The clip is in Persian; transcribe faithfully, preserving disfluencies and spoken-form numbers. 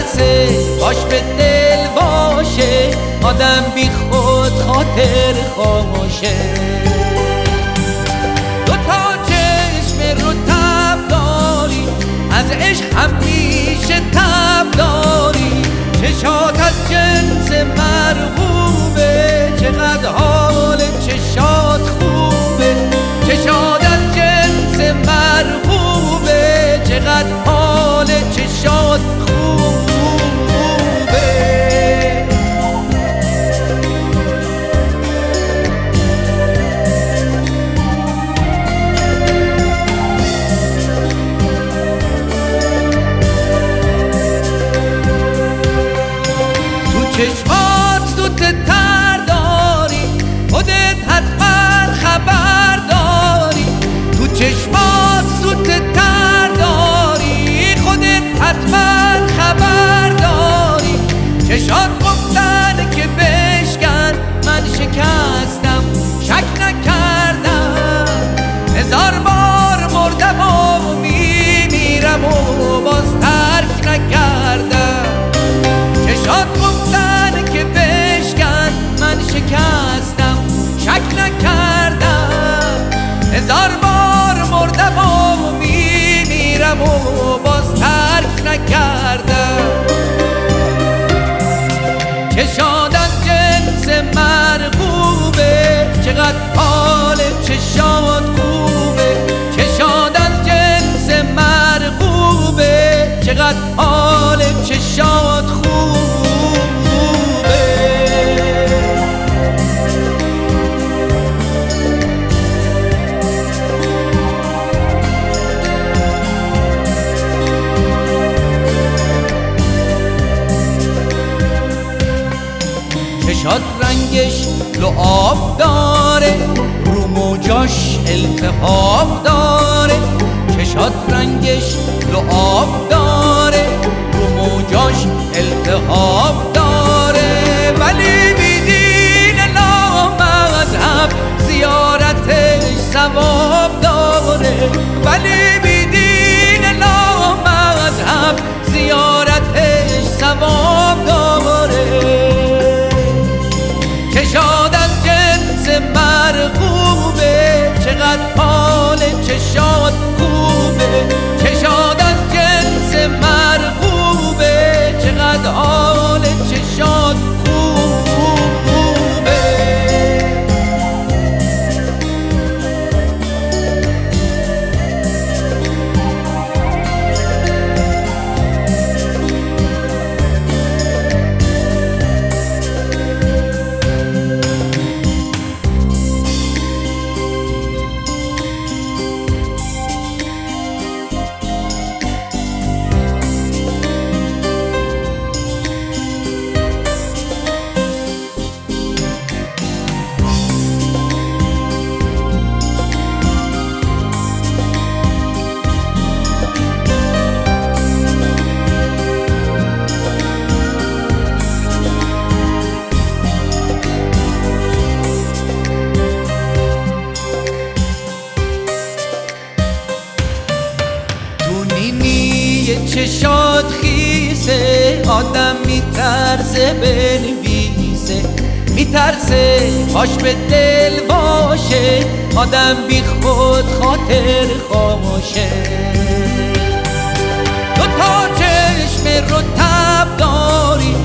میترسه باش به دل باشه، آدم بی خود خاطر خاموشه. دو تا چشم رو تب داری، از عشق همیشه تب داری. چشات از جنس مرغوبه، چقدر حال چشات خوبه. چشات از جنس مرغوبه، چقدر حال چشات خوبه. چشمات تو تر داری، خودت حتما خبر داری. تو چشمات تو تر داری، خودت حتما خبر داری. چشات گفتن که بشکن، من شکستم شک نکردم. هزار بار مردم و میمیرم و باز ترک نکردم. چشات گفتن که بشکن، من شکستم شک نکردم. هزار بار مردم و میمیرم و باز ترک نکردم. چشات از جنس مرغوبه، چقدر حال چشات خوبه. چشات از جنس مرغوبه، چقدر حال چشات خوبه. چشات رنگش لعاب داره، رو موجاش التهاب داره. چشات رنگش لعاب داره، رو موجاش التهاب داره. ولی بیدین لامذهب زیارتش ثواب داره. ولی بیدین لامذهب زیارتش ثواب داره. چشات از جنس مرغوبه، چقدر حال چشات خوبه. چشات از جنس مرغوبه، چقدر حال چشات خوبه. چشات خیسه، آدم میترسه بنویسه. میترسه باش به دل باشه، آدم بی خود خاطر خاموشه. دو تا چشم رو تب داری،